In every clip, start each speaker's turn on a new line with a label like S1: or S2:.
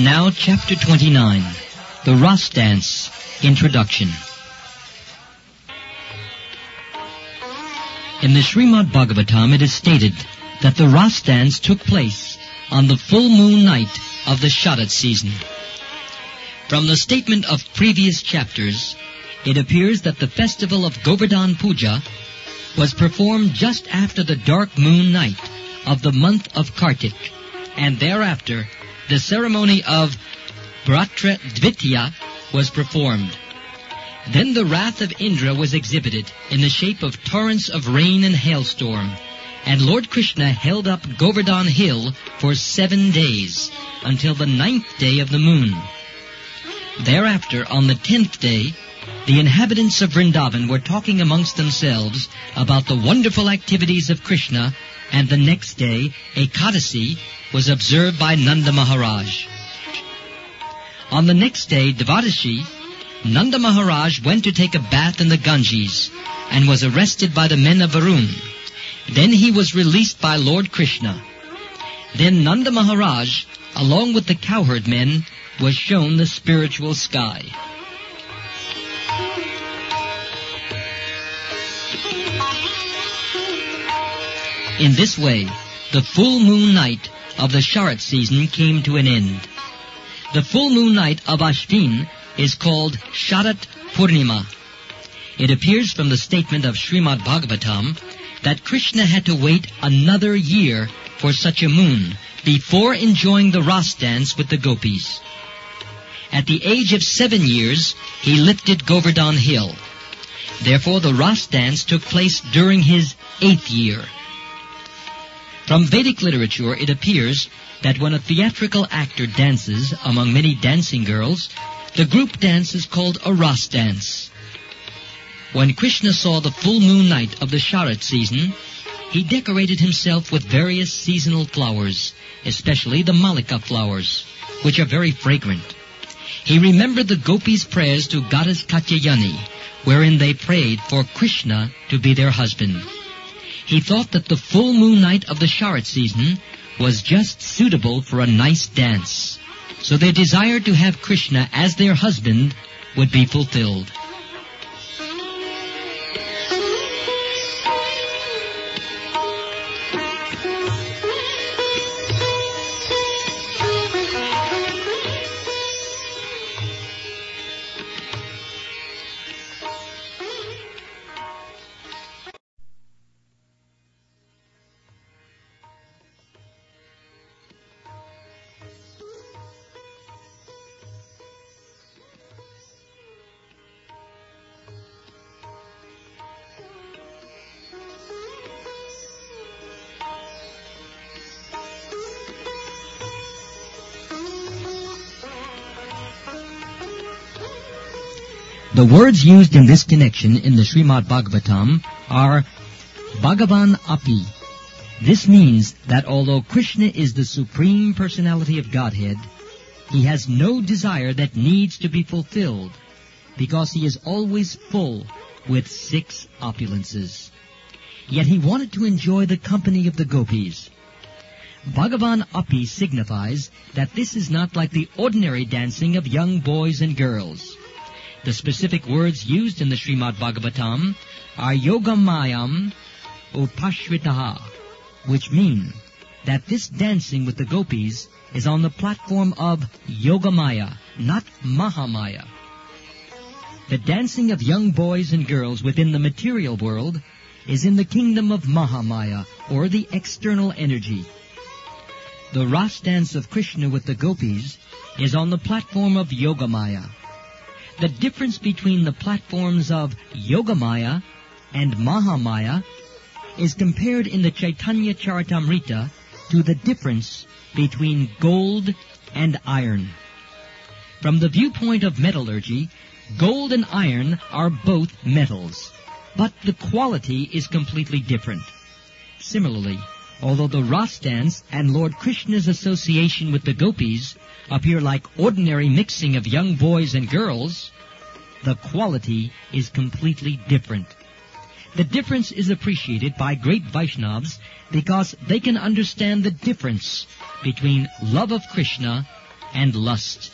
S1: now Chapter 29, The Ras Dance, Introduction. In the Srimad Bhagavatam it is stated that the Ras Dance took place on the full moon night of the Sharad season. From the statement of previous chapters, it appears that the festival of Govardhan Puja was performed just after the dark moon night of the month of Kartik, and thereafter the ceremony of Bhratra Dvitiya was performed. Then the wrath of Indra was exhibited in the shape of torrents of rain and hailstorm, and Lord Krishna held up Govardhan Hill for 7 days, until the 9th day of the moon. Thereafter, on the 10th day, the inhabitants of Vrindavan were talking amongst themselves about the wonderful activities of Krishna, and the next day, Ekadasi, was observed by Nanda Maharaj. On the next day, Dvadashi, Nanda Maharaj went to take a bath in the Ganges and was arrested by the men of Varun. Then he was released by Lord Krishna. Then Nanda Maharaj, along with the cowherd men, was shown the spiritual sky. In this way, the full moon night of the Sharad season came to an end. The full moon night of Ashvin is called Sharat Purnima. It appears from the statement of Srimad Bhagavatam that Krishna had to wait another year for such a moon before enjoying the Ras dance with the gopis. At the age of 7 years, he lifted Govardhan Hill. Therefore, the Ras dance took place during his 8th year. From Vedic literature, it appears that when a theatrical actor dances among many dancing girls, the group dance is called a Ras dance. When Krishna saw the full moon night of the Sharad season, he decorated himself with various seasonal flowers, especially the Malika flowers, which are very fragrant. He remembered the gopis' prayers to goddess Katyayani, wherein they prayed for Krishna to be their husband. He thought that the full moon night of the Sharad season was just suitable for a nice dance, so their desire to have Krishna as their husband would be fulfilled. The words used in this connection in the Srimad Bhagavatam are Bhagavan Api. This means that although Krishna is the Supreme Personality of Godhead, he has no desire that needs to be fulfilled, because he is always full with 6 opulences. Yet he wanted to enjoy the company of the gopis. Bhagavan Api signifies that this is not like the ordinary dancing of young boys and girls. The specific words used in the Srimad Bhagavatam are Yogamayam Upashvitaha, which mean that this dancing with the gopis is on the platform of Yogamaya, not Mahamaya. The dancing of young boys and girls within the material world is in the kingdom of Mahamaya, or the external energy. The Ras dance of Krishna with the gopis is on the platform of Yogamaya. The difference between the platforms of Yogamaya and Mahamaya is compared in the Chaitanya Charitamrita to the difference between gold and iron. From the viewpoint of metallurgy, gold and iron are both metals, but the quality is completely different. Similarly, although the Ras dance and Lord Krishna's association with the gopis appear like ordinary mixing of young boys and girls, the quality is completely different. The difference is appreciated by great Vaishnavas because they can understand the difference between love of Krishna and lust.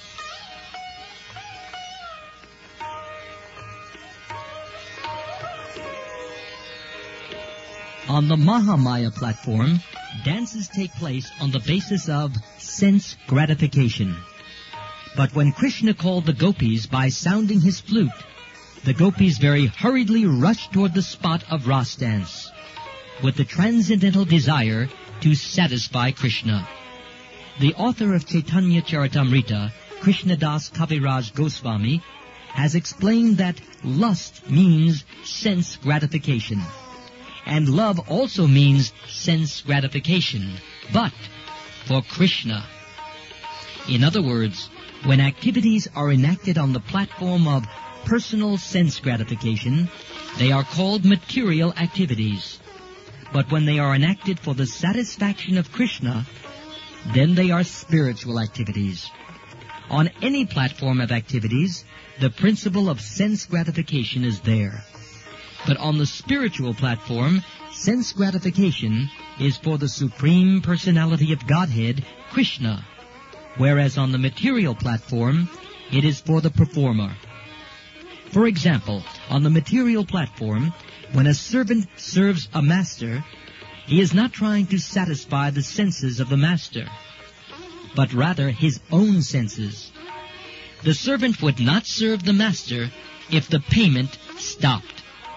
S1: On the Mahamaya platform, dances take place on the basis of sense gratification. But when Krishna called the gopis by sounding his flute, the gopis very hurriedly rushed toward the spot of Ras dance, with the transcendental desire to satisfy Krishna. The author of Chaitanya Charitamrita, Krishnadas Kaviraj Goswami, has explained that lust means sense gratification, and love also means sense gratification, but for Krishna. In other words, when activities are enacted on the platform of personal sense gratification, they are called material activities. But when they are enacted for the satisfaction of Krishna, then they are spiritual activities. On any platform of activities, the principle of sense gratification is there. But on the spiritual platform, sense gratification is for the Supreme Personality of Godhead, Krishna, whereas on the material platform, it is for the performer. For example, on the material platform, when a servant serves a master, he is not trying to satisfy the senses of the master, but rather his own senses. The servant would not serve the master if the payment stopped.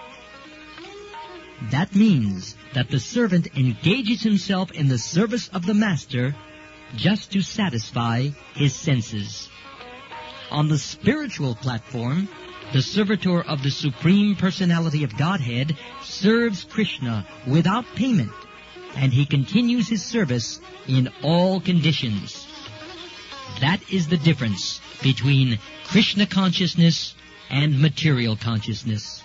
S1: That means that the servant engages himself in the service of the master just to satisfy his senses. On the spiritual platform, the servitor of the Supreme Personality of Godhead serves Krishna without payment, and he continues his service in all conditions. That is the difference between Krishna consciousness and material consciousness.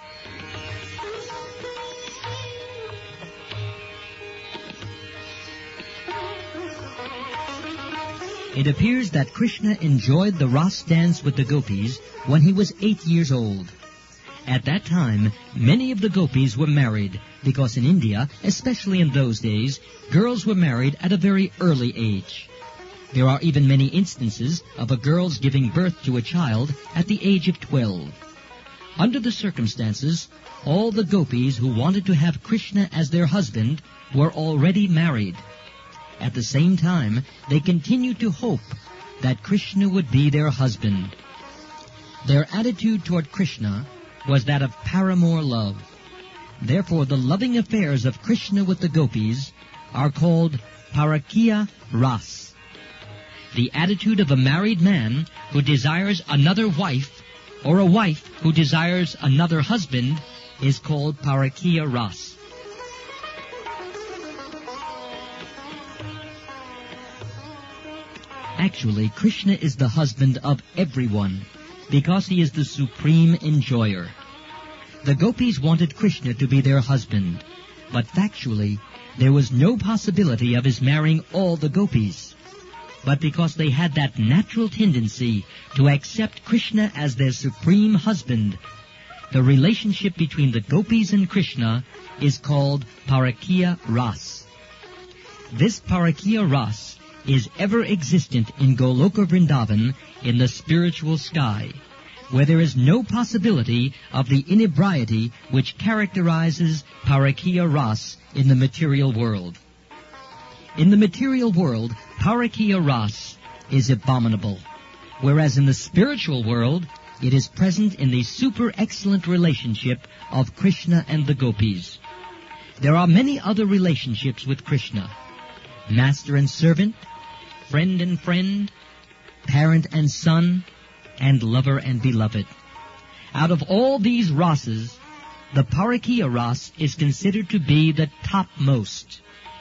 S1: It appears that Krishna enjoyed the Ras dance with the gopis when he was 8 years old. At that time, many of the gopis were married, because in India, especially in those days, girls were married at a very early age. There are even many instances of a girl's giving birth to a child at the age of 12. Under the circumstances, all the gopis who wanted to have Krishna as their husband were already married. At the same time, they continued to hope that Krishna would be their husband. Their attitude toward Krishna was that of paramour love. Therefore, the loving affairs of Krishna with the gopis are called Parakiya Ras. The attitude of a married man who desires another wife, or a wife who desires another husband, is called Parakiya Ras. Actually, Krishna is the husband of everyone, because he is the supreme enjoyer. The gopis wanted Krishna to be their husband, but factually, there was no possibility of his marrying all the gopis. But because they had that natural tendency to accept Krishna as their supreme husband, the relationship between the gopis and Krishna is called Parakiya Ras. This Parakiya Ras is ever existent in Goloka Vrindavan in the spiritual sky, where there is no possibility of the inebriety which characterizes Parakiya Ras in the material world. In the material world, Parakiya Ras is abominable, whereas in the spiritual world, it is present in the super-excellent relationship of Krishna and the gopis. There are many other relationships with Krishna: master and servant, friend and friend, parent and son, and lover and beloved. Out of all these rases, the Parakiya Ras is considered to be the topmost.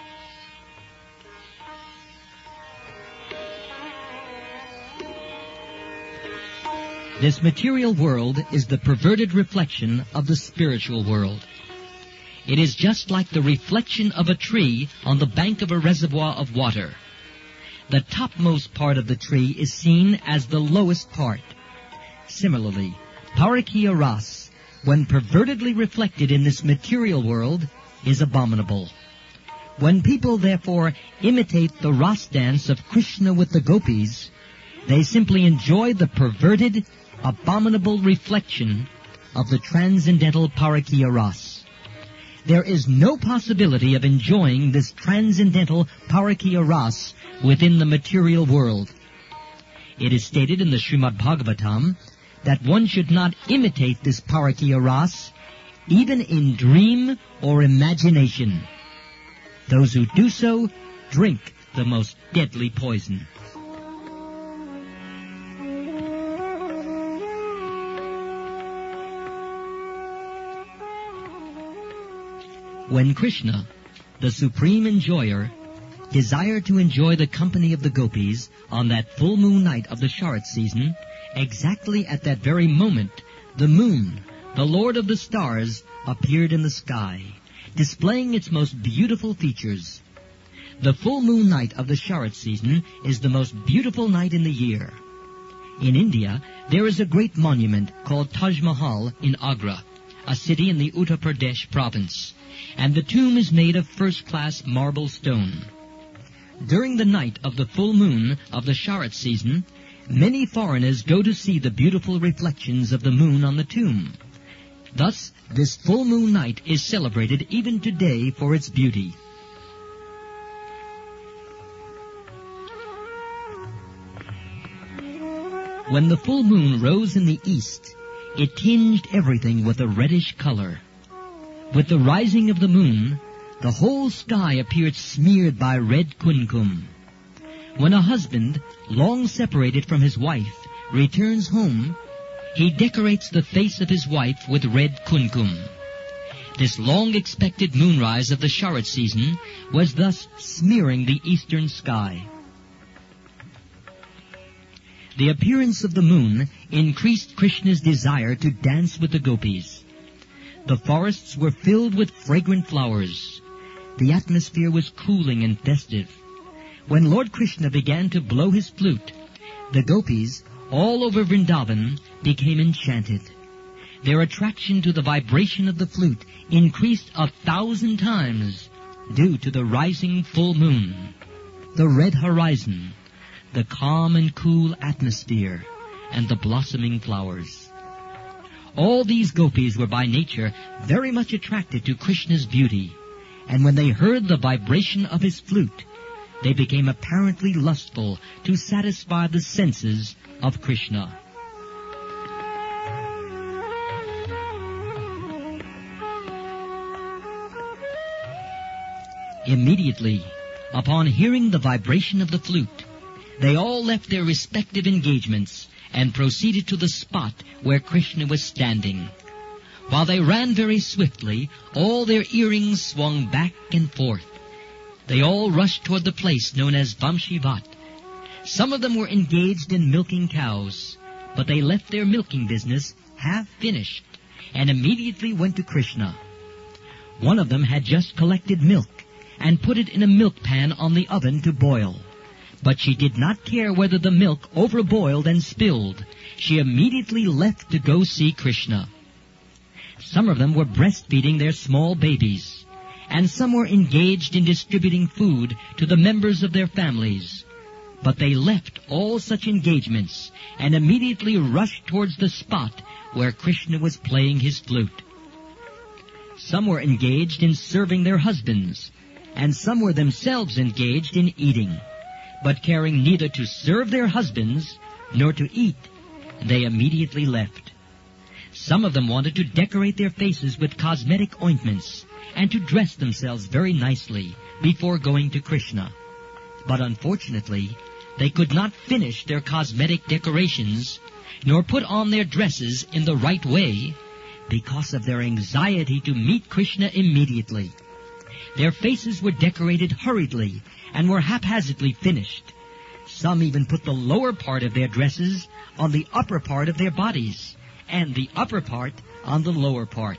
S1: This material world is the perverted reflection of the spiritual world. It is just like the reflection of a tree on the bank of a reservoir of water. The topmost part of the tree is seen as the lowest part. Similarly, Parakiya Ras, when pervertedly reflected in this material world, is abominable. When people, therefore, imitate the Ras dance of Krishna with the gopis, They simply enjoy the perverted, abominable reflection of the transcendental Parakia Ras. There is no possibility of enjoying this transcendental Parakia Ras within the material world. It is stated in the Srimad Bhagavatam that one should not imitate this Parakia Ras even in dream or imagination. Those who do so drink the most deadly poison. When Krishna, the supreme enjoyer, desired to enjoy the company of the gopis on that full moon night of the Sharat season, exactly at that very moment, the moon, the lord of the stars, appeared in the sky, displaying its most beautiful features. The full moon night of the Sharat season is the most beautiful night in the year. In India, there is a great monument called Taj Mahal in Agra, a city in the Uttar Pradesh province, and the tomb is made of first-class marble stone. During the night of the full moon of the Sharat season, many foreigners go to see the beautiful reflections of the moon on the tomb. Thus, this full moon night is celebrated even today for its beauty. When the full moon rose in the east, it tinged everything with a reddish color. With the rising of the moon, the whole sky appeared smeared by red kumkum. When a husband, long separated from his wife, returns home, he decorates the face of his wife with red kumkum. This long-expected moonrise of the Sharat season was thus smearing the eastern sky. The appearance of the moon increased Krishna's desire to dance with the gopis. The forests were filled with fragrant flowers. The atmosphere was cooling and festive. When Lord Krishna began to blow his flute, the gopis, all over Vrindavan, became enchanted. Their attraction to the vibration of the flute increased 1,000 times due to the rising full moon, the red horizon, the calm and cool atmosphere, and the blossoming flowers. All these gopis were by nature very much attracted to Krishna's beauty, and when they heard the vibration of his flute, they became apparently lustful to satisfy the senses of Krishna. Immediately, upon hearing the vibration of the flute, they all left their respective engagements and proceeded to the spot where Krishna was standing. While they ran very swiftly, all their earrings swung back and forth. They all rushed toward the place known as Vamshivat. Some of them were engaged in milking cows, but they left their milking business half finished and immediately went to Krishna. One of them had just collected milk and put it in a milk pan on the oven to boil. But she did not care whether the milk overboiled and spilled. She immediately left to go see Krishna. Some of them were breastfeeding their small babies, and some were engaged in distributing food to the members of their families. But they left all such engagements and immediately rushed towards the spot where Krishna was playing his flute. Some were engaged in serving their husbands, and some were themselves engaged in eating. But caring neither to serve their husbands nor to eat, they immediately left. Some of them wanted to decorate their faces with cosmetic ointments and to dress themselves very nicely before going to Krishna. But unfortunately, they could not finish their cosmetic decorations nor put on their dresses in the right way because of their anxiety to meet Krishna immediately. Their faces were decorated hurriedly and were haphazardly finished. Some even put the lower part of their dresses on the upper part of their bodies, and the upper part on the lower part.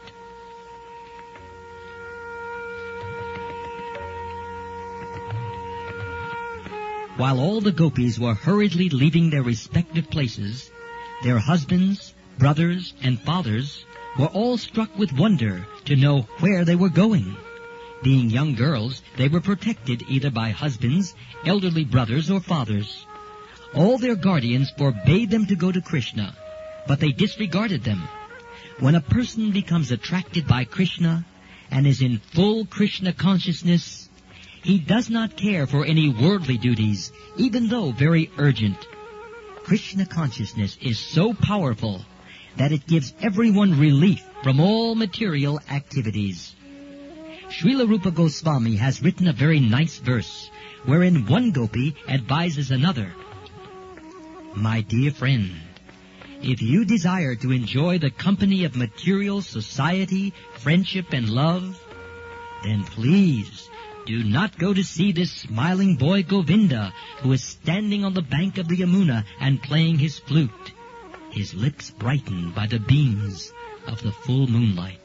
S1: While all the gopis were hurriedly leaving their respective places, their husbands, brothers, and fathers were all struck with wonder to know where they were going. Being young girls, they were protected either by husbands, elderly brothers, or fathers. All their guardians forbade them to go to Krishna, but they disregarded them. When a person becomes attracted by Krishna and is in full Krishna consciousness, he does not care for any worldly duties, even though very urgent. Krishna consciousness is so powerful that it gives everyone relief from all material activities. Srila Rupa Goswami has written a very nice verse wherein one gopi advises another, "My dear friend, if you desire to enjoy the company of material society, friendship, and love, then please do not go to see this smiling boy Govinda, who is standing on the bank of the Yamuna and playing his flute, his lips brightened by the beams of the full moonlight."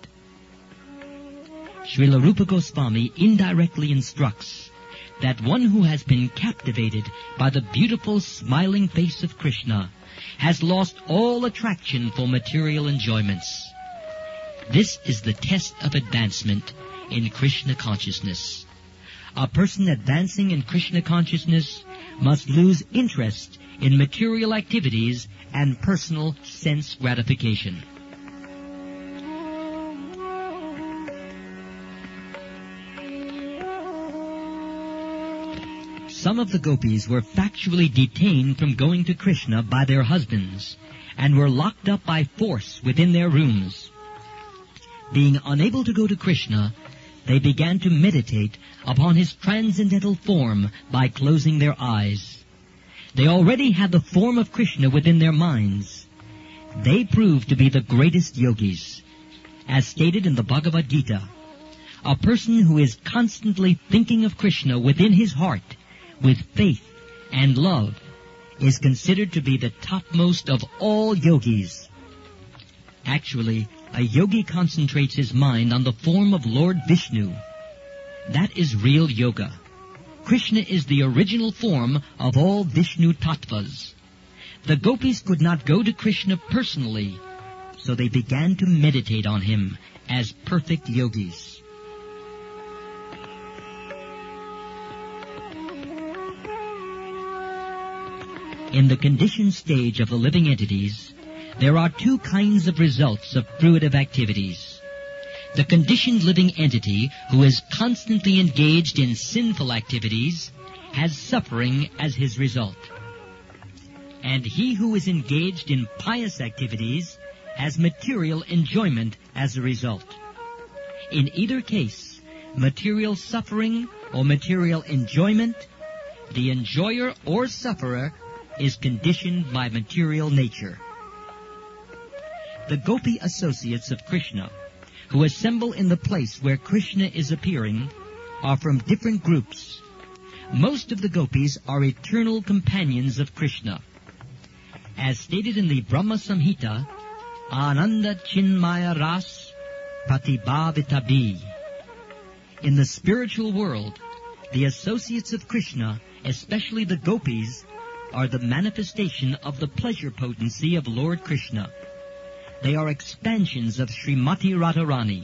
S1: Srila Rupa Goswami indirectly instructs that one who has been captivated by the beautiful smiling face of Krishna has lost all attraction for material enjoyments. This is the test of advancement in Krishna consciousness. A person advancing in Krishna consciousness must lose interest in material activities and personal sense gratification. Some of the gopis were factually detained from going to Krishna by their husbands and were locked up by force within their rooms. Being unable to go to Krishna, they began to meditate upon his transcendental form by closing their eyes. They already had the form of Krishna within their minds. They proved to be the greatest yogis. As stated in the Bhagavad Gita, a person who is constantly thinking of Krishna within his heart with faith and love is considered to be the topmost of all yogis. Actually, a yogi concentrates his mind on the form of Lord Vishnu. That is real yoga. Krishna is the original form of all Vishnu tattvas. The gopis could not go to Krishna personally, so they began to meditate on him as perfect yogis. In the conditioned stage of the living entities, there are two kinds of results of fruitive activities. The conditioned living entity who is constantly engaged in sinful activities has suffering as his result. And he who is engaged in pious activities has material enjoyment as a result. In either case, material suffering or material enjoyment, the enjoyer or sufferer is conditioned by material nature. The gopi associates of Krishna, who assemble in the place where Krishna is appearing, are from different groups. Most of the gopis are eternal companions of Krishna. As stated in the Brahma Samhita, Ananda Chinmaya Ras Pratibhavitabi. In the spiritual world, the associates of Krishna, especially the gopis, are the manifestation of the pleasure potency of Lord Krishna. They are expansions of Srimati Radharani.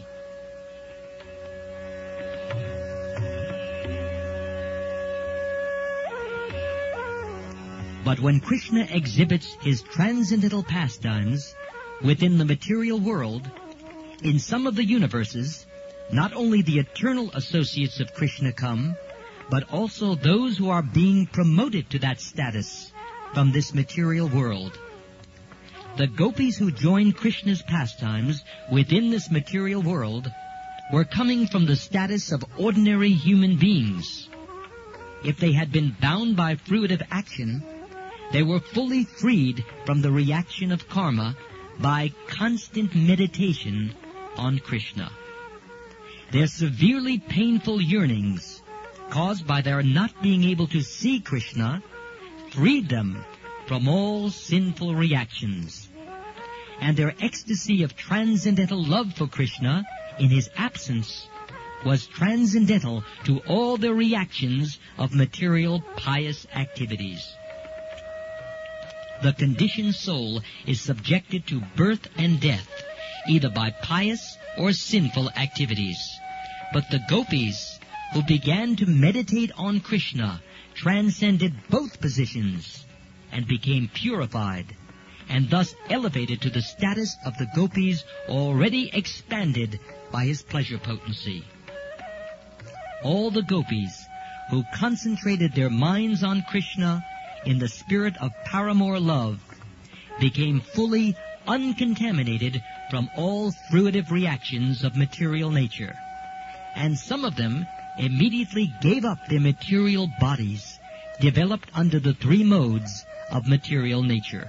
S1: But when Krishna exhibits his transcendental pastimes within the material world, in some of the universes, not only the eternal associates of Krishna come, but also those who are being promoted to that status from this material world. The gopis who joined Krishna's pastimes within this material world were coming from the status of ordinary human beings. If they had been bound by fruitive action, they were fully freed from the reaction of karma by constant meditation on Krishna. Their severely painful yearnings, caused by their not being able to see Krishna, freed them from all sinful reactions. And their ecstasy of transcendental love for Krishna in his absence was transcendental to all their reactions of material pious activities. The conditioned soul is subjected to birth and death, either by pious or sinful activities. But the gopis who began to meditate on Krishna transcended both positions and became purified, and thus elevated to the status of the gopis already expanded by his pleasure potency. All the gopis who concentrated their minds on Krishna in the spirit of paramour love became fully uncontaminated from all fruitive reactions of material nature, and some of them immediately gave up their material bodies, developed under the three modes of material nature.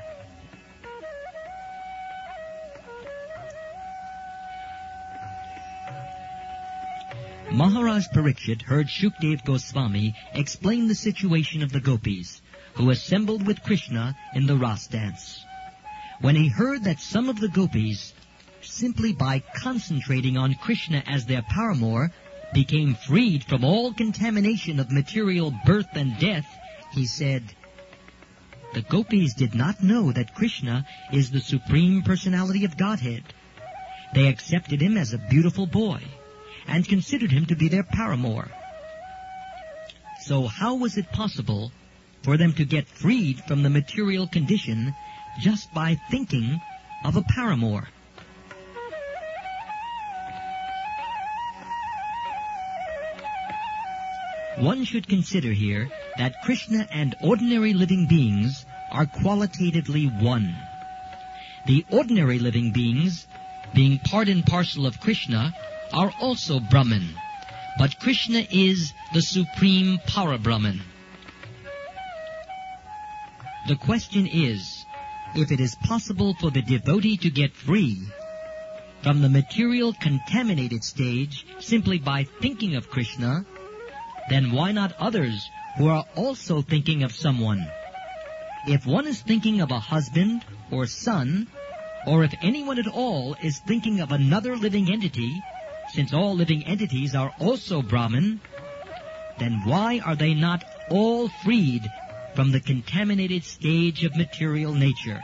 S1: Maharaj Parikshit heard Shukdev Goswami explain the situation of the gopis, who assembled with Krishna in the Ras dance. When he heard that some of the gopis, simply by concentrating on Krishna as their paramour, became freed from all contamination of material birth and death, he said, "The gopis did not know that Krishna is the Supreme Personality of Godhead. They accepted him as a beautiful boy and considered him to be their paramour. So how was it possible for them to get freed from the material condition just by thinking of a paramour?" One should consider here that Krishna and ordinary living beings are qualitatively one. The ordinary living beings, being part and parcel of Krishna, are also Brahman, but Krishna is the supreme Para-Brahman. The question is, if it is possible for the devotee to get free from the material contaminated stage simply by thinking of Krishna, then why not others who are also thinking of someone? If one is thinking of a husband or son, or if anyone at all is thinking of another living entity, since all living entities are also Brahman, then why are they not all freed from the contaminated stage of material nature?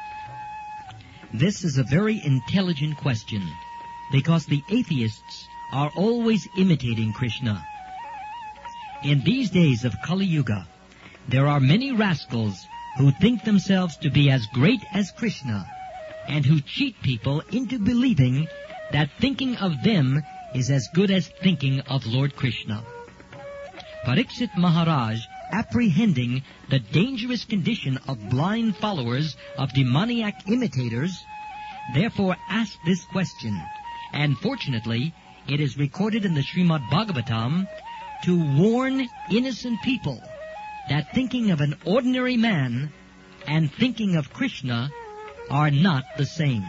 S1: This is a very intelligent question, because the atheists are always imitating Krishna. In these days of Kali Yuga, there are many rascals who think themselves to be as great as Krishna, and who cheat people into believing that thinking of them is as good as thinking of Lord Krishna. Parikshit Maharaj, apprehending the dangerous condition of blind followers of demoniac imitators, therefore asked this question, and fortunately it is recorded in the Srimad Bhagavatam to warn innocent people that thinking of an ordinary man and thinking of Krishna are not the same.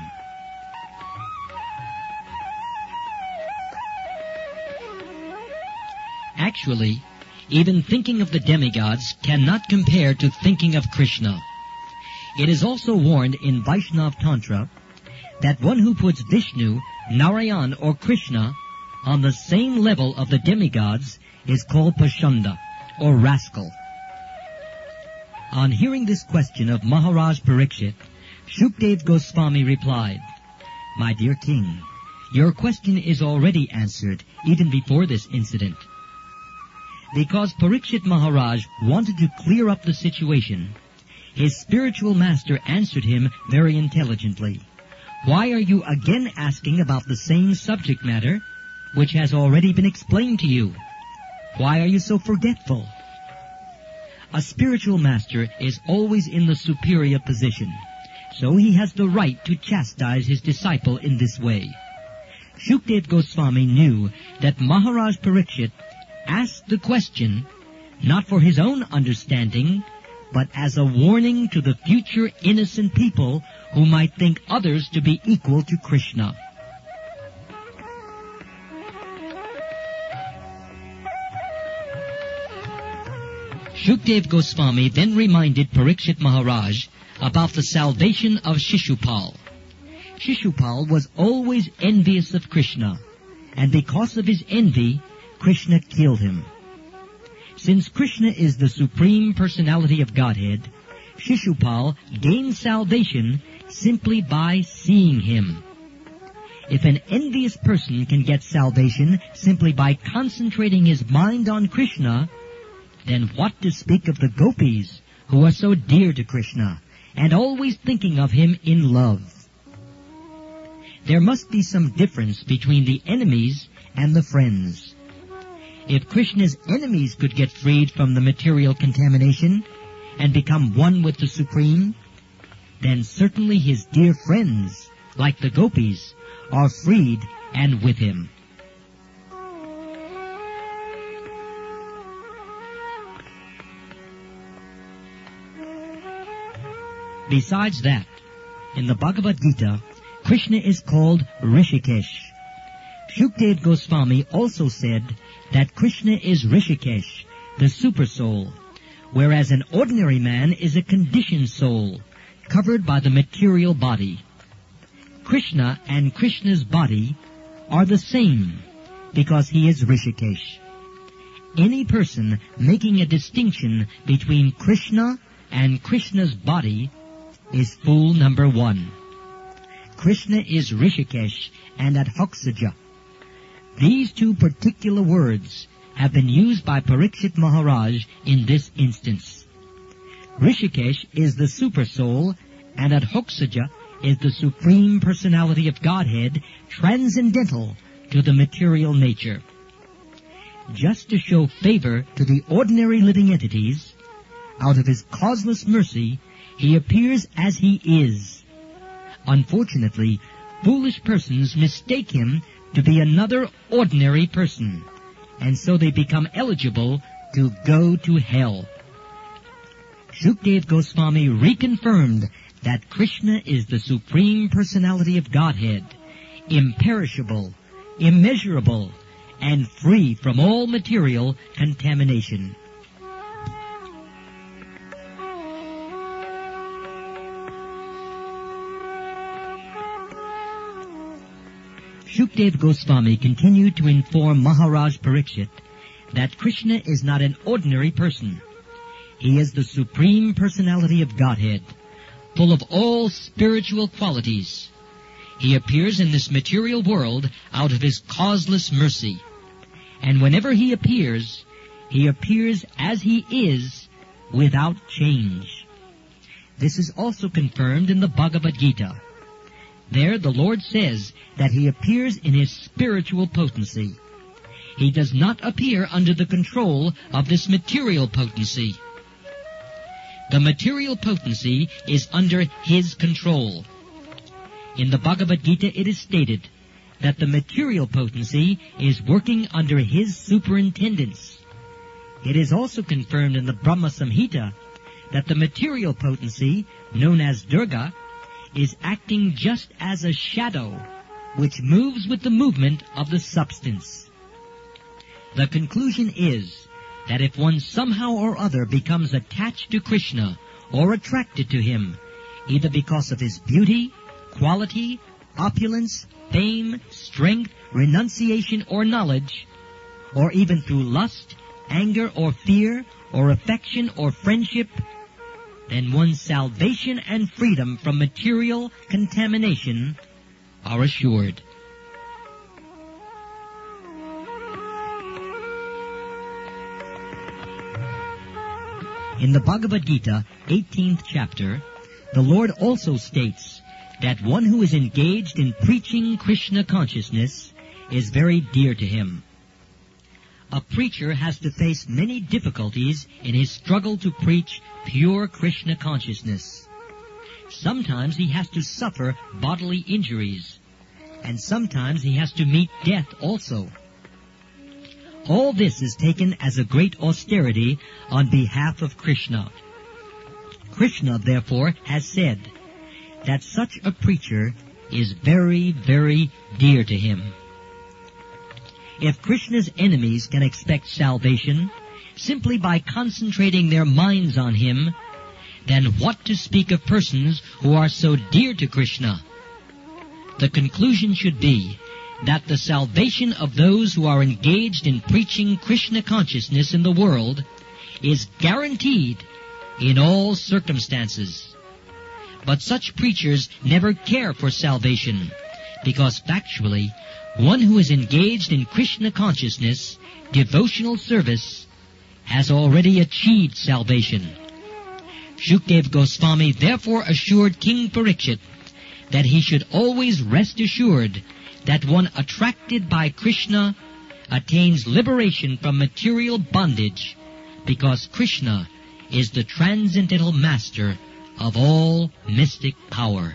S1: Actually, even thinking of the demigods cannot compare to thinking of Krishna. It is also warned in Vaishnav Tantra that one who puts Vishnu, Narayan, or Krishna on the same level of the demigods is called Pashanda, or rascal. On hearing this question of Maharaj Parikshit, Shukdev Goswami replied, "My dear king, your question is already answered even before this incident." Because Parikshit Maharaj wanted to clear up the situation, his spiritual master answered him very intelligently. "Why are you again asking about the same subject matter, which has already been explained to you? Why are you so forgetful?" A spiritual master is always in the superior position, so he has the right to chastise his disciple in this way. Shukdev Goswami knew that Maharaj Parikshit asked the question not for his own understanding, but as a warning to the future innocent people who might think others to be equal to Krishna. Shukdev Goswami then reminded Parikshit Maharaj about the salvation of Shishupal. Shishupal was always envious of Krishna, and because of his envy, Krishna killed him. Since Krishna is the Supreme Personality of Godhead, Shishupal gained salvation simply by seeing him. If an envious person can get salvation simply by concentrating his mind on Krishna, then what to speak of the gopis who are so dear to Krishna and always thinking of him in love. There must be some difference between the enemies and the friends. If Krishna's enemies could get freed from the material contamination and become one with the Supreme, then certainly his dear friends, like the gopis, are freed and with him. Besides that, in the Bhagavad Gita, Krishna is called Rishikesh. Shukdev Goswami also said that Krishna is Rishikesh, the super soul, whereas an ordinary man is a conditioned soul, covered by the material body. Krishna and Krishna's body are the same, because he is Rishikesh. Any person making a distinction between Krishna and Krishna's body is fool number one. Krishna is Rishikesh and Adhoksaja. These two particular words have been used by Parikshit Maharaj in this instance. Rishikesh is the super soul, and Adhoksaja is the Supreme Personality of Godhead, transcendental to the material nature. Just to show favor to the ordinary living entities, out of his causeless mercy, he appears as he is. Unfortunately, foolish persons mistake him to be another ordinary person, and so they become eligible to go to hell. Shukdev Goswami reconfirmed that Krishna is the Supreme Personality of Godhead, imperishable, immeasurable, and free from all material contamination. Shukdev Goswami continued to inform Maharaj Parikshit that Krishna is not an ordinary person. He is the Supreme Personality of Godhead, full of all spiritual qualities. He appears in this material world out of his causeless mercy. And whenever he appears as he is, without change. This is also confirmed in the Bhagavad Gita. There the Lord says that he appears in his spiritual potency. He does not appear under the control of this material potency. The material potency is under his control. In the Bhagavad Gita it is stated that the material potency is working under his superintendence. It is also confirmed in the Brahma Samhita that the material potency, known as Durga, is acting just as a shadow which moves with the movement of the substance. The conclusion is that if one somehow or other becomes attached to Krishna or attracted to him, either because of his beauty, quality, opulence, fame, strength, renunciation, or knowledge, or even through lust, anger, or fear, or affection, or friendship, then one's salvation and freedom from material contamination are assured. In the Bhagavad Gita, 18th chapter, the Lord also states that one who is engaged in preaching Krishna consciousness is very dear to him. A preacher has to face many difficulties in his struggle to preach pure Krishna consciousness. Sometimes he has to suffer bodily injuries, and sometimes he has to meet death also. All this is taken as a great austerity on behalf of Krishna. Krishna, therefore, has said that such a preacher is very, very dear to him. If Krishna's enemies can expect salvation simply by concentrating their minds on him, then what to speak of persons who are so dear to Krishna? The conclusion should be that the salvation of those who are engaged in preaching Krishna consciousness in the world is guaranteed in all circumstances. But such preachers never care for salvation, because factually, one who is engaged in Krishna consciousness, devotional service, has already achieved salvation. Shukdev Goswami therefore assured King Parikshit that he should always rest assured that one attracted by Krishna attains liberation from material bondage, because Krishna is the transcendental master of all mystic power.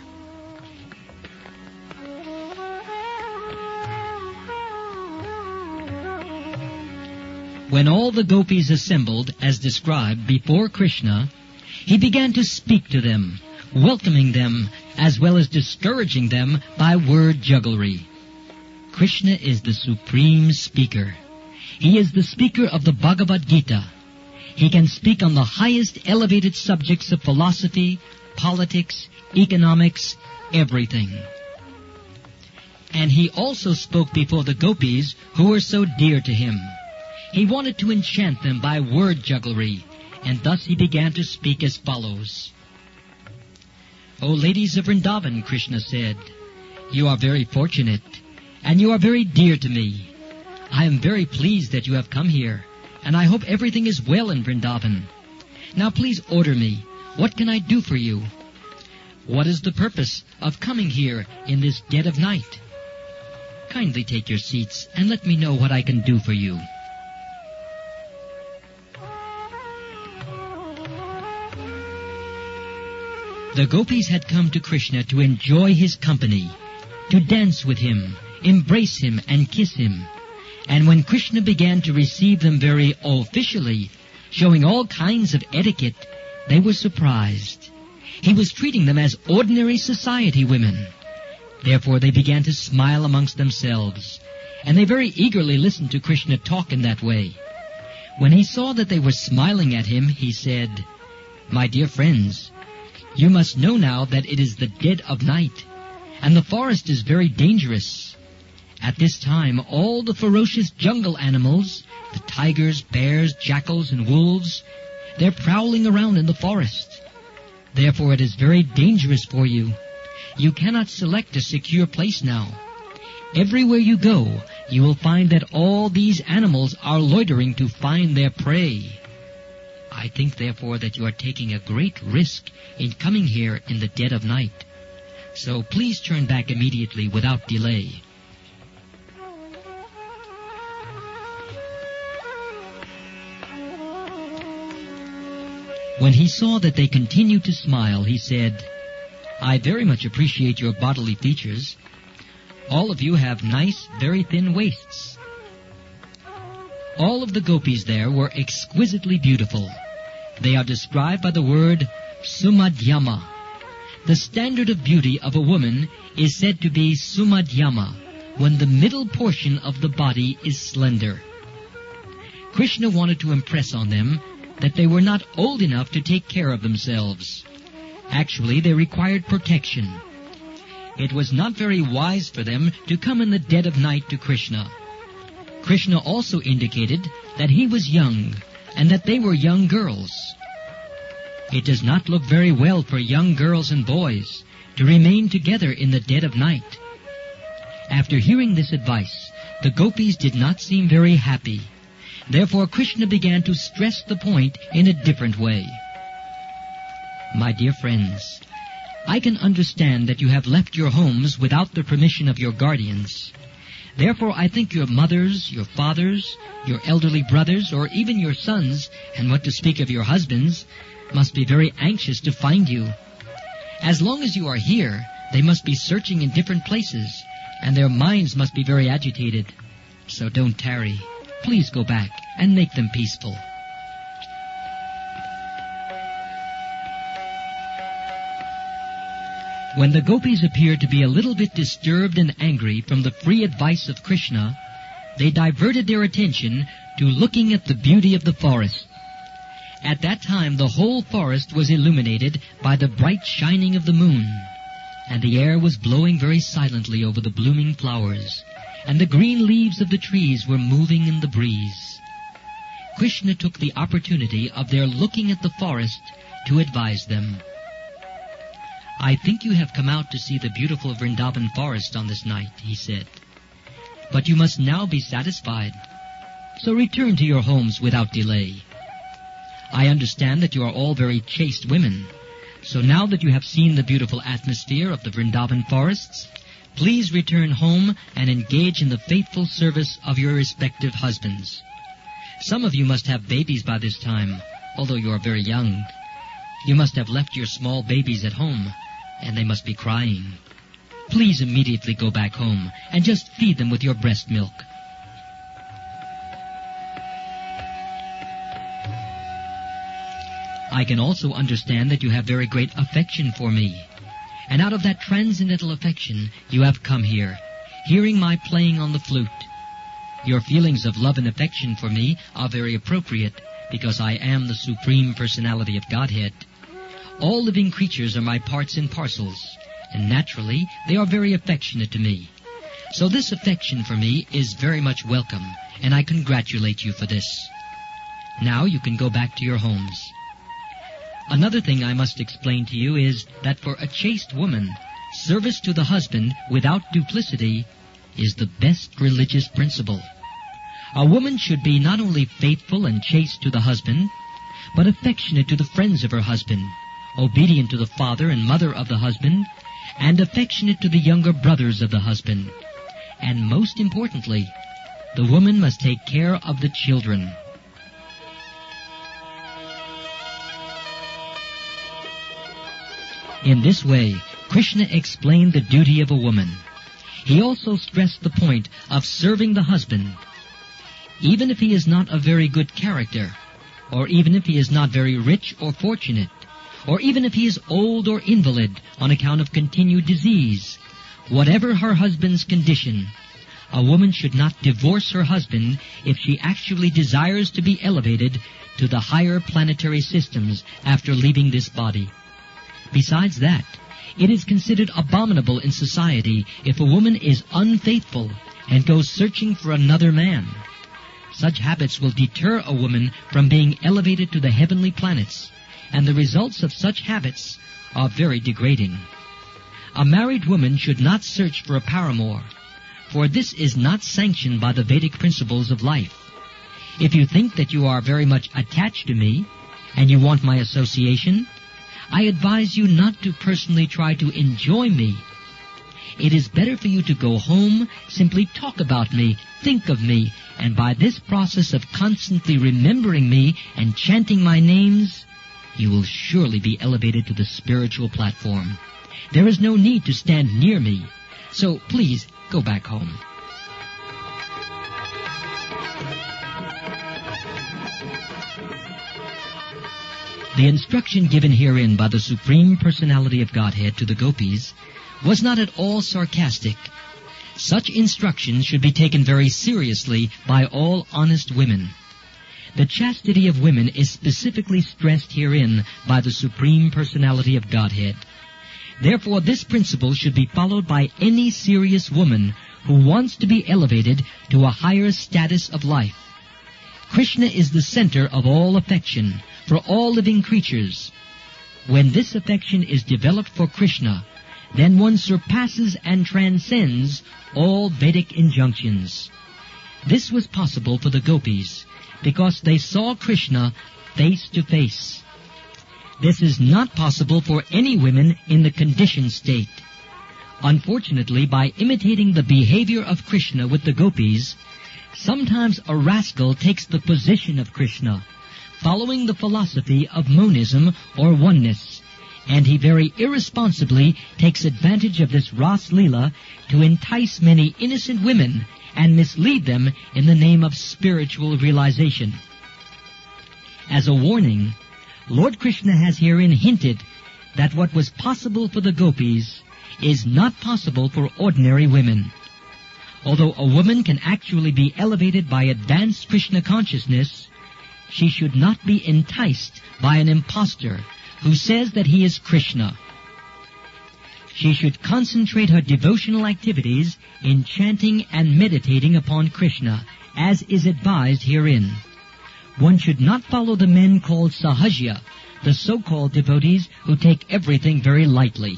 S1: When all the gopis assembled, as described, before Krishna, he began to speak to them, welcoming them as well as discouraging them by word jugglery. Krishna is the supreme speaker. He is the speaker of the Bhagavad Gita. He can speak on the highest elevated subjects of philosophy, politics, economics, everything. And he also spoke before the gopis who were so dear to him. He wanted to enchant them by word jugglery, and thus he began to speak as follows. O ladies of Vrindavan, Krishna said, you are very fortunate, and you are very dear to me. I am very pleased that you have come here, and I hope everything is well in Vrindavan. Now please order me. What can I do for you? What is the purpose of coming here in this dead of night? Kindly take your seats and let me know what I can do for you. The gopis had come to Krishna to enjoy his company, to dance with him, embrace him, and kiss him. And when Krishna began to receive them very officially, showing all kinds of etiquette, they were surprised. He was treating them as ordinary society women. Therefore they began to smile amongst themselves, and they very eagerly listened to Krishna talk in that way. When he saw that they were smiling at him, he said, My dear friends, you must know now that it is the dead of night, and the forest is very dangerous. At this time, all the ferocious jungle animals, the tigers, bears, jackals, and wolves, they're prowling around in the forest. Therefore, it is very dangerous for you. You cannot select a secure place now. Everywhere you go, you will find that all these animals are loitering to find their prey. I think, therefore, that you are taking a great risk in coming here in the dead of night. So please turn back immediately without delay. When he saw that they continued to smile, he said, I very much appreciate your bodily features. All of you have nice, very thin waists. All of the gopis there were exquisitely beautiful. They are described by the word sumadhyama. The standard of beauty of a woman is said to be sumadhyama, when the middle portion of the body is slender. Krishna wanted to impress on them that they were not old enough to take care of themselves. Actually, they required protection. It was not very wise for them to come in the dead of night to Krishna. Krishna also indicated that he was young and that they were young girls. It does not look very well for young girls and boys to remain together in the dead of night. After hearing this advice, the gopis did not seem very happy. Therefore, Krishna began to stress the point in a different way. My dear friends, I can understand that you have left your homes without the permission of your guardians. Therefore, I think your mothers, your fathers, your elderly brothers, or even your sons, and what to speak of your husbands, must be very anxious to find you. As long as you are here, they must be searching in different places, and their minds must be very agitated. So don't tarry. Please go back and make them peaceful. When the gopis appeared to be a little bit disturbed and angry from the free advice of Krishna, they diverted their attention to looking at the beauty of the forest. At that time, the whole forest was illuminated by the bright shining of the moon, and the air was blowing very silently over the blooming flowers, and the green leaves of the trees were moving in the breeze. Krishna took the opportunity of their looking at the forest to advise them. I think you have come out to see the beautiful Vrindavan forest on this night, he said. But you must now be satisfied. So return to your homes without delay. I understand that you are all very chaste women. So now that you have seen the beautiful atmosphere of the Vrindavan forests, please return home and engage in the faithful service of your respective husbands. Some of you must have babies by this time, although you are very young. You must have left your small babies at home, and they must be crying. Please immediately go back home and just feed them with your breast milk. I can also understand that you have very great affection for me. And out of that transcendental affection, you have come here, hearing my playing on the flute. Your feelings of love and affection for me are very appropriate, because I am the Supreme Personality of Godhead. All living creatures are my parts and parcels, and naturally, they are very affectionate to me. So this affection for me is very much welcome, and I congratulate you for this. Now you can go back to your homes. Another thing I must explain to you is that for a chaste woman, service to the husband without duplicity is the best religious principle. A woman should be not only faithful and chaste to the husband, but affectionate to the friends of her husband, obedient to the father and mother of the husband, and affectionate to the younger brothers of the husband. And most importantly, the woman must take care of the children. In this way, Krishna explained the duty of a woman. He also stressed the point of serving the husband. Even if he is not a very good character, or even if he is not very rich or fortunate, or even if he is old or invalid on account of continued disease, whatever her husband's condition, a woman should not divorce her husband if she actually desires to be elevated to the higher planetary systems after leaving this body. Besides that, it is considered abominable in society if a woman is unfaithful and goes searching for another man. Such habits will deter a woman from being elevated to the heavenly planets, and the results of such habits are very degrading. A married woman should not search for a paramour, for this is not sanctioned by the Vedic principles of life. If you think that you are very much attached to me, and you want my association, I advise you not to personally try to enjoy me. It is better for you to go home, simply talk about me, think of me, and by this process of constantly remembering me and chanting my names, you will surely be elevated to the spiritual platform. There is no need to stand near me, so please go back home. The instruction given herein by the Supreme Personality of Godhead to the gopis was not at all sarcastic. Such instruction should be taken very seriously by all honest women. The chastity of women is specifically stressed herein by the Supreme Personality of Godhead. Therefore, this principle should be followed by any serious woman who wants to be elevated to a higher status of life. Krishna is the center of all affection for all living creatures. When this affection is developed for Krishna, then one surpasses and transcends all Vedic injunctions. This was possible for the gopis because they saw Krishna face to face. This is not possible for any women in the conditioned state. Unfortunately, by imitating the behavior of Krishna with the gopis, sometimes a rascal takes the position of Krishna, following the philosophy of monism or oneness, and he very irresponsibly takes advantage of this Ras Leela to entice many innocent women and mislead them in the name of spiritual realization. As a warning, Lord Krishna has herein hinted that what was possible for the gopis is not possible for ordinary women. Although a woman can actually be elevated by advanced Krishna consciousness, she should not be enticed by an impostor who says that he is Krishna. She should concentrate her devotional activities in chanting and meditating upon Krishna, as is advised herein. One should not follow the men called Sahajya, the so-called devotees who take everything very lightly.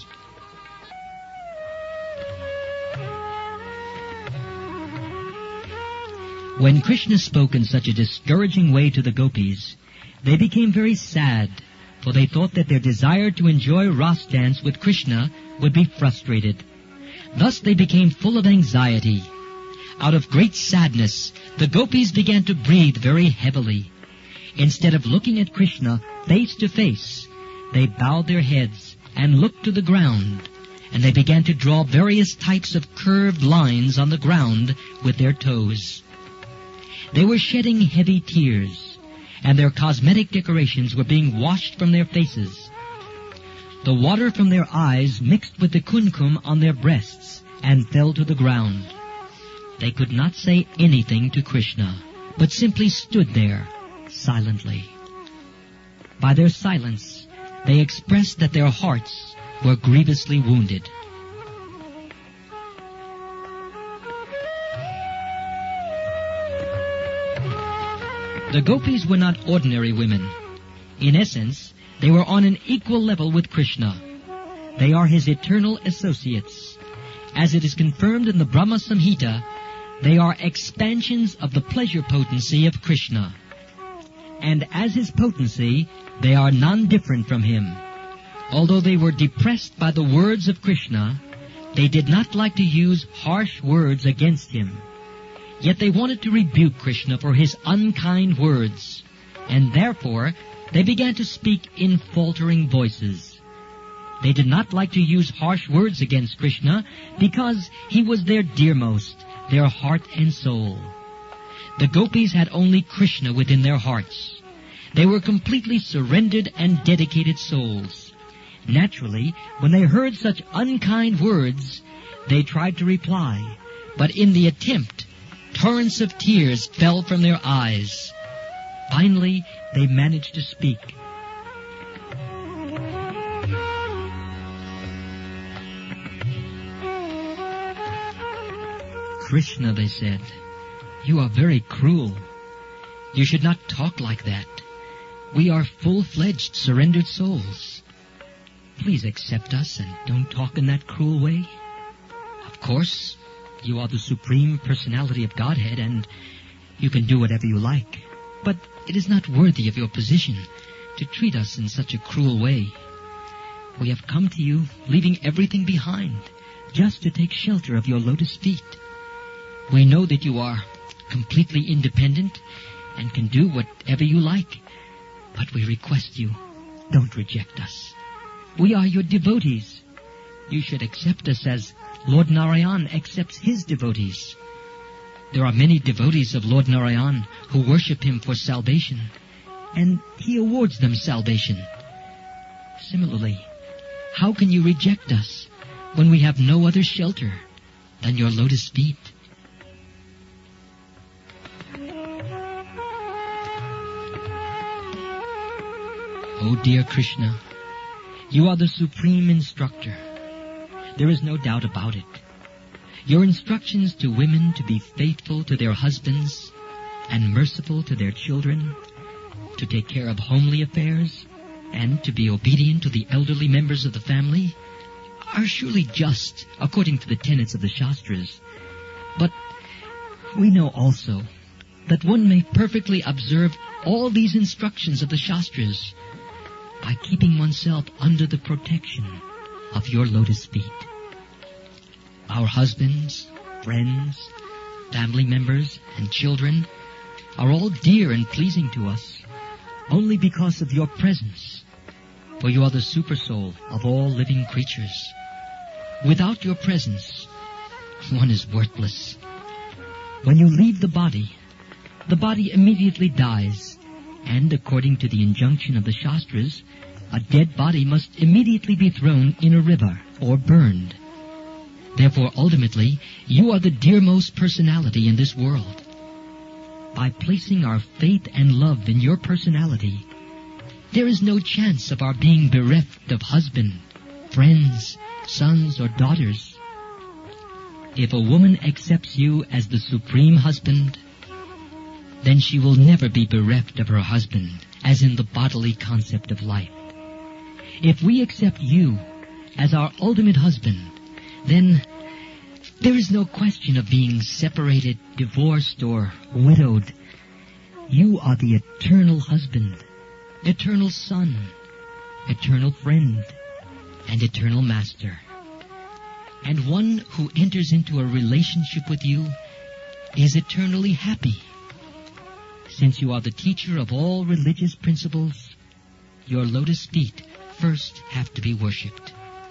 S1: When Krishna spoke in such a discouraging way to the gopis, They became very sad, for they thought that their desire to enjoy Ras dance with Krishna would be frustrated. Thus they became full of anxiety. Out of great sadness, the gopis began to breathe very heavily. Instead of looking at Krishna face to face, they bowed their heads and looked to the ground, and they began to draw various types of curved lines on the ground with their toes. They were shedding heavy tears, and their cosmetic decorations were being washed from their faces. The water from their eyes mixed with the kumkum on their breasts and fell to the ground. They could not say anything to Krishna, but simply stood there silently. By their silence, they expressed that their hearts were grievously wounded. The gopis were not ordinary women. In essence, they were on an equal level with Krishna. They are his eternal associates. As it is confirmed in the Brahma Samhita, they are expansions of the pleasure potency of Krishna. And as his potency, they are none different from him. Although they were depressed by the words of Krishna, they did not like to use harsh words against him. Yet they wanted to rebuke Krishna for his unkind words, and therefore they began to speak in faltering voices. They did not like to use harsh words against Krishna because he was their dearmost, their heart and soul. The gopis had only Krishna within their hearts. They were completely surrendered and dedicated souls. Naturally, when they heard such unkind words, they tried to reply, but in the attempt, torrents of tears fell from their eyes. Finally, they managed to speak. Krishna, they said, you are very cruel. You should not talk like that. We are full-fledged, surrendered souls. Please accept us and don't talk in that cruel way. Of course, you are the Supreme Personality of Godhead and you can do whatever you like. But it is not worthy of your position to treat us in such a cruel way. We have come to you, leaving everything behind, just to take shelter of your lotus feet. We know that you are completely independent and can do whatever you like. But we request you, don't reject us. We are your devotees. You should accept us as Lord Narayan accepts his devotees. There are many devotees of Lord Narayan who worship him for salvation, and he awards them salvation. Similarly, how can you reject us when we have no other shelter than your lotus feet? Oh dear Krishna, you are the supreme instructor. There is no doubt about it. Your instructions to women to be faithful to their husbands and merciful to their children, to take care of homely affairs, and to be obedient to the elderly members of the family, are surely just according to the tenets of the Shastras. But we know also that one may perfectly observe all these instructions of the Shastras by keeping oneself under the protection of your lotus feet. Our husbands, friends, family members, and children are all dear and pleasing to us only because of your presence, for you are the super soul of all living creatures. Without your presence, one is worthless. When you leave the body immediately dies, and according to the injunction of the Shastras, a dead body must immediately be thrown in a river or burned. Therefore, ultimately, you are the dearmost personality in this world. By placing our faith and love in your personality, there is no chance of our being bereft of husband, friends, sons, or daughters. If a woman accepts you as the supreme husband, then she will never be bereft of her husband, as in the bodily concept of life. If we accept you as our ultimate husband, then there is no question of being separated, divorced, or widowed. You are the eternal husband, eternal Son, eternal Friend, and eternal Master. And one who enters into a relationship with you is eternally happy. Since you are the teacher of all religious principles, your lotus feet first have to be worshipped.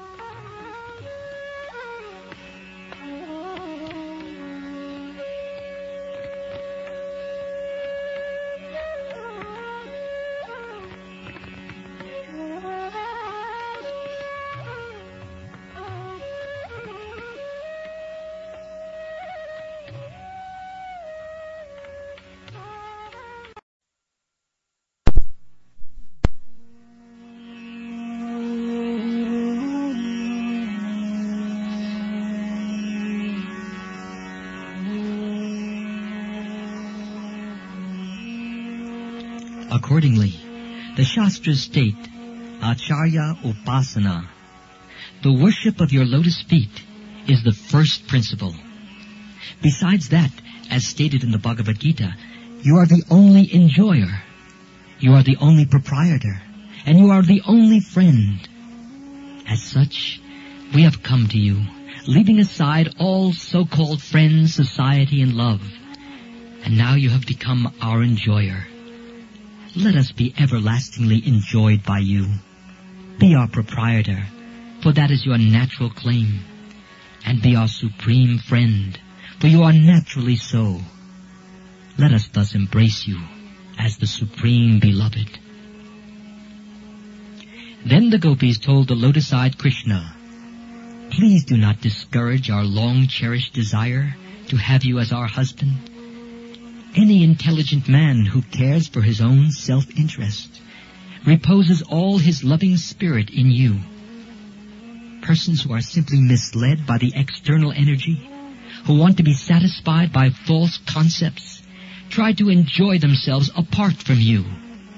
S1: Accordingly, the Shastras state, Acharya Upasana, the worship of your lotus feet, is the first principle. Besides that, as stated in the Bhagavad Gita, you are the only enjoyer, you are the only proprietor, and you are the only friend. As such, we have come to you, leaving aside all so-called friends, society, and love, and now you have become our enjoyer. Let us be everlastingly enjoyed by you. Be our proprietor, for that is your natural claim. And be our supreme friend, for you are naturally so. Let us thus embrace you as the supreme beloved. Then the gopis told the lotus-eyed Krishna, please do not discourage our long-cherished desire to have you as our husband. Any intelligent man who cares for his own self-interest reposes all his loving spirit in you. Persons who are simply misled by the external energy, who want to be satisfied by false concepts, try to enjoy themselves apart from you.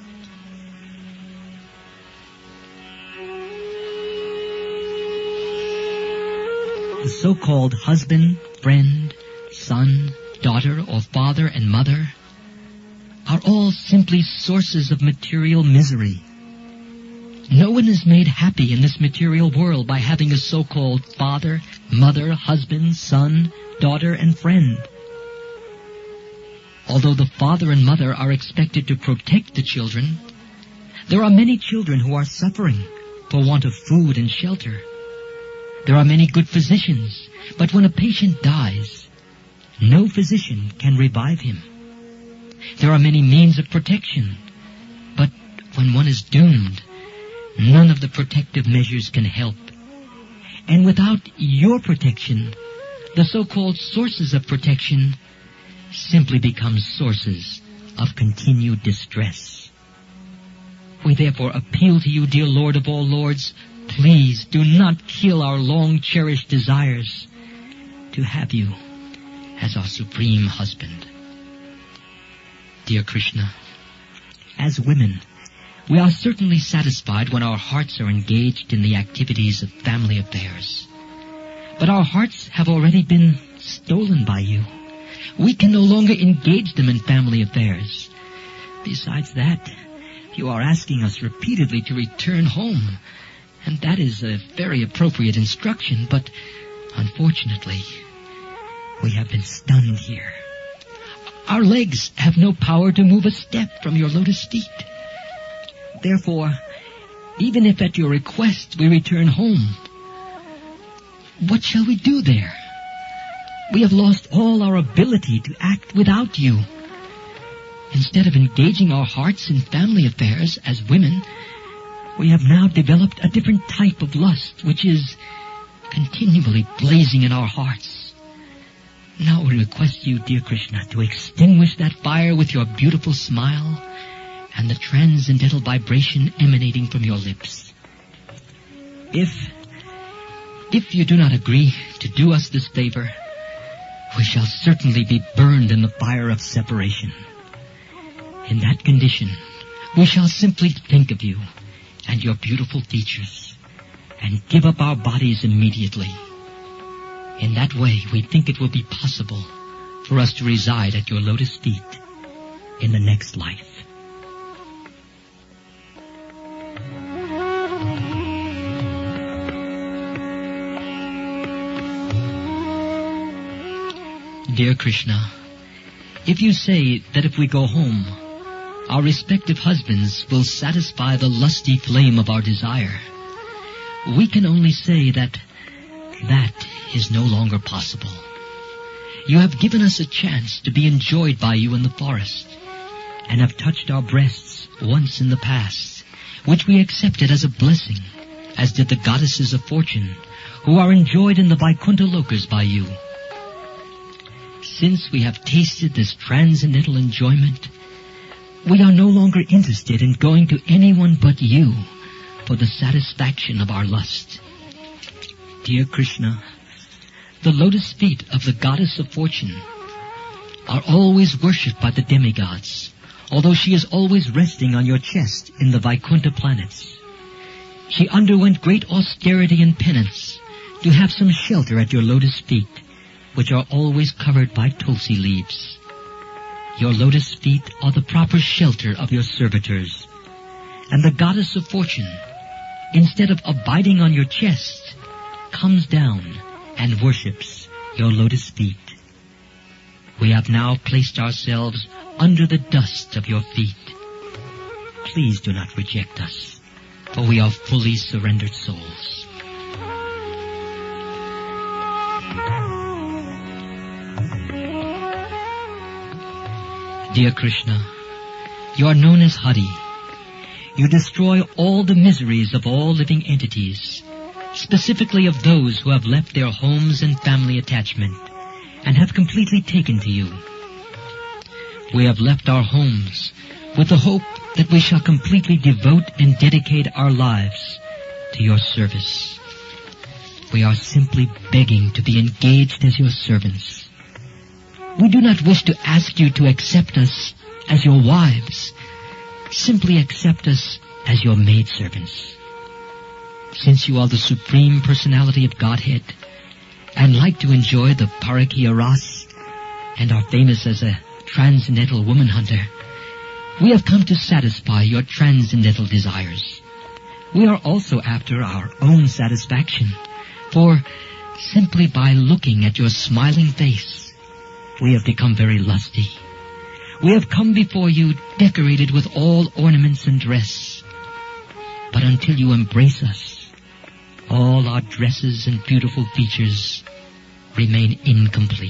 S1: The so-called husband, friend, son, daughter, or father and mother are all simply sources of material misery. No one is made happy in this material world by having a so-called father, mother, husband, son, daughter, and friend. Although the father and mother are expected to protect the children, there are many children who are suffering for want of food and shelter. There are many good physicians, but when a patient dies, no physician can revive him. There are many means of protection, but when one is doomed, none of the protective measures can help. And without your protection, the so-called sources of protection simply become sources of continued distress. We therefore appeal to you, dear Lord of all lords, please do not kill our long-cherished desires to have you as our supreme husband. Dear Krishna, as women, we are certainly satisfied when our hearts are engaged in the activities of family affairs. But our hearts have already been stolen by you. We can no longer engage them in family affairs. Besides that, you are asking us repeatedly to return home, and that is a very appropriate instruction, but unfortunately, we have been stunned here. Our legs have no power to move a step from your lotus feet. Therefore, even if at your request we return home, what shall we do there? We have lost all our ability to act without you. Instead of engaging our hearts in family affairs as women, we have now developed a different type of lust, which is continually blazing in our hearts. Now we request you, dear Krishna, to extinguish that fire with your beautiful smile and the transcendental vibration emanating from your lips. If you do not agree to do us this favor, we shall certainly be burned in the fire of separation. In that condition, we shall simply think of you and your beautiful features and give up our bodies immediately. In that way, we think it will be possible for us to reside at your lotus feet in the next life. Dear Krishna, if you say that if we go home, our respective husbands will satisfy the lusty flame of our desire, we can only say that that is no longer possible. You have given us a chance to be enjoyed by you in the forest, and have touched our breasts once in the past, which we accepted as a blessing, as did the goddesses of fortune, who are enjoyed in the Vaikuntha Lokas by you. Since we have tasted this transcendental enjoyment, we are no longer interested in going to anyone but you for the satisfaction of our lust. Dear Krishna, the lotus feet of the goddess of fortune are always worshipped by the demigods, although she is always resting on your chest in the Vaikuntha planets. She underwent great austerity and penance to have some shelter at your lotus feet, which are always covered by tulsi leaves. Your lotus feet are the proper shelter of your servitors, and the goddess of fortune, instead of abiding on your chest, comes down and worships your lotus feet. We have now placed ourselves under the dust of your feet. Please do not reject us, for we are fully surrendered souls. Dear Krishna, you are known as Hari. You destroy all the miseries of all living entities, specifically of those who have left their homes and family attachment and have completely taken to you. We have left our homes with the hope that we shall completely devote and dedicate our lives to your service. We are simply begging to be engaged as your servants. We do not wish to ask you to accept us as your wives. Simply accept us as your maidservants. Since you are the Supreme Personality of Godhead and like to enjoy the Parakya Ras and are famous as a transcendental woman hunter, we have come to satisfy your transcendental desires. We are also after our own satisfaction, for simply by looking at your smiling face, we have become very lusty. We have come before you decorated with all ornaments and dress. But until you embrace us, all our dresses and beautiful features remain incomplete.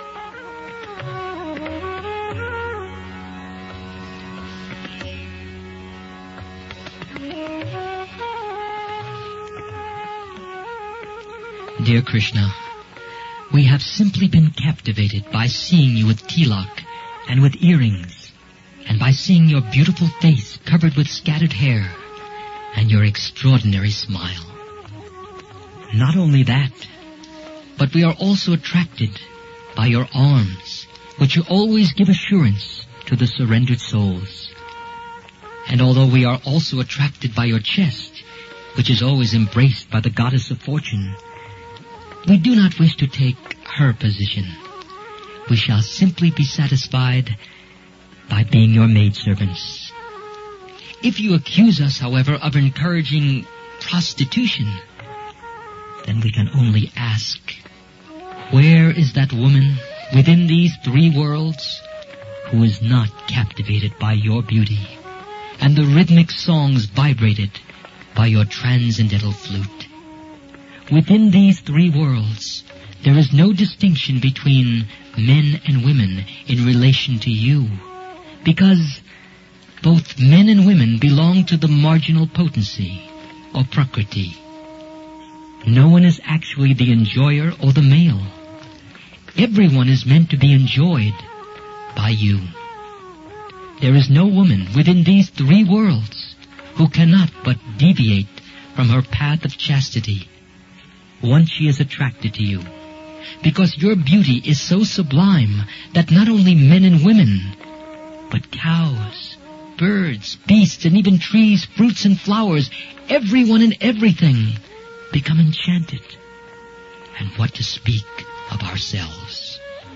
S1: Dear Krishna, we have simply been captivated by seeing you with tilak and with earrings, and by seeing your beautiful face covered with scattered hair and your extraordinary smile. Not only that, but we are also attracted by your arms, which you always give assurance to the surrendered souls. And although we are also attracted by your chest, which is always embraced by the goddess of fortune, we do not wish to take her position. We shall simply be satisfied by being your maidservants. If you accuse us, however, of encouraging prostitution, then we can only ask, where is that woman within these three worlds who is not captivated by your beauty and the rhythmic songs vibrated by your transcendental flute? Within these three worlds, there is no distinction between men and women in relation to you, because both men and women belong to the marginal potency, or prakriti. No one is actually the enjoyer or the male. Everyone is meant to be enjoyed by you. There is no woman within these three worlds who cannot but deviate from her path of chastity once she is attracted to you, because your beauty is so sublime that not only men and women, but cows, birds, beasts, and even trees, fruits, and flowers, everyone and everything become enchanted. And what to speak of ourselves?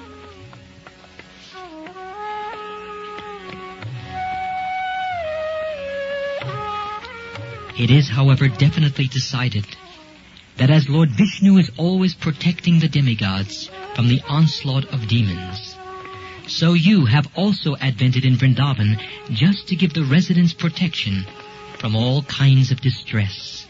S1: It is, however, definitely decided that as Lord Vishnu is always protecting the demigods from the onslaught of demons. So you have also advented in Vrindavan just to give the residents protection from all kinds of distress.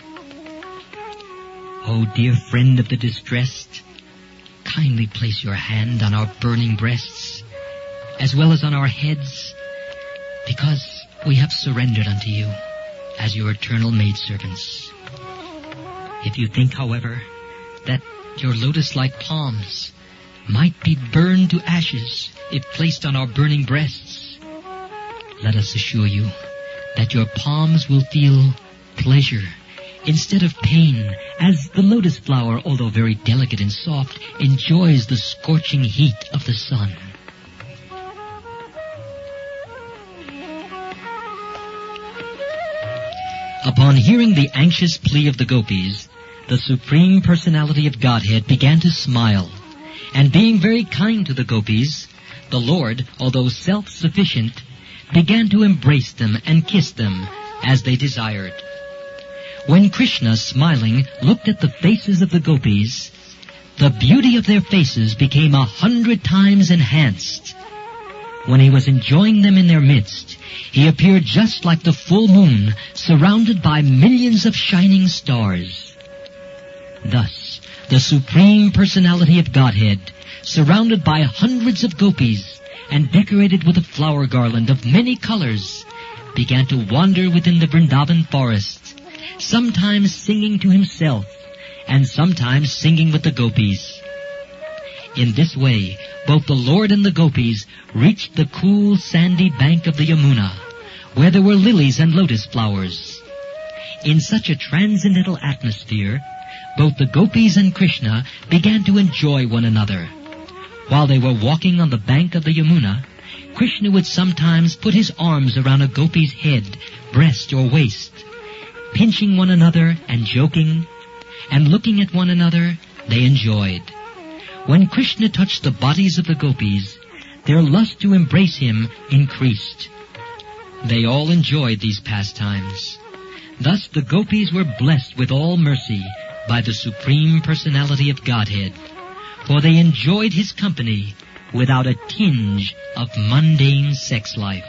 S1: O dear friend of the distressed, kindly place your hand on our burning breasts, as well as on our heads, because we have surrendered unto you as your eternal maidservants. If you think, however, that your lotus-like palms might be burned to ashes if placed on our burning breasts, let us assure you that your palms will feel pleasure instead of pain, as the lotus flower, although very delicate and soft, enjoys the scorching heat of the sun. Upon hearing the anxious plea of the gopis, the Supreme Personality of Godhead began to smile, and being very kind to the gopis, the Lord, although self-sufficient, began to embrace them and kiss them as they desired. When Krishna, smiling, looked at the faces of the gopis, the beauty of their faces became 100 times enhanced. When he was enjoying them in their midst, he appeared just like the full moon, surrounded by millions of shining stars. Thus, the Supreme Personality of Godhead, surrounded by hundreds of gopis and decorated with a flower garland of many colors, began to wander within the Vrindavan forest, sometimes singing to himself and sometimes singing with the gopis. In this way, both the Lord and the gopis reached the cool, sandy bank of the Yamuna, where there were lilies and lotus flowers. In such a transcendental atmosphere, both the gopis and Krishna began to enjoy one another. While they were walking on the bank of the Yamuna, Krishna would sometimes put his arms around a gopi's head, breast, or waist. Pinching one another and joking and looking at one another, they enjoyed. When Krishna touched the bodies of the gopis, their lust to embrace him increased. They all enjoyed these pastimes. Thus the gopis were blessed with all mercy by the Supreme Personality of Godhead, for they enjoyed his company without a tinge of mundane sex life.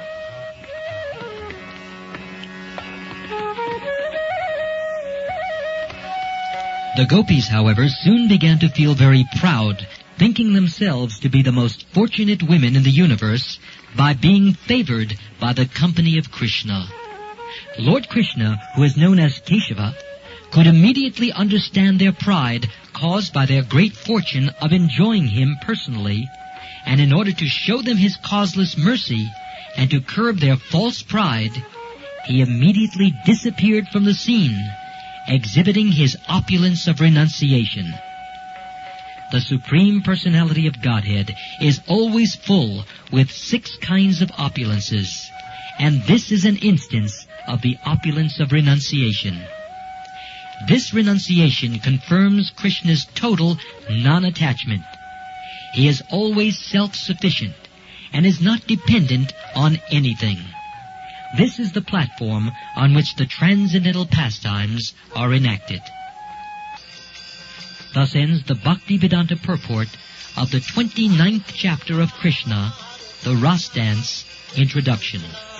S1: The gopis, however, soon began to feel very proud, thinking themselves to be the most fortunate women in the universe by being favored by the company of Krishna. Lord Krishna, who is known as Keshava, could immediately understand their pride caused by their great fortune of enjoying him personally, and in order to show them his causeless mercy and to curb their false pride, he immediately disappeared from the scene, exhibiting his opulence of renunciation. The Supreme Personality of Godhead is always full with 6 kinds of opulences, and this is an instance of the opulence of renunciation. This renunciation confirms Krishna's total non-attachment. He is always self-sufficient and is not dependent on anything. This is the platform on which the transcendental pastimes are enacted. Thus ends the Bhaktivedanta purport of the 29th chapter of Krishna, the Ras Dance Introduction.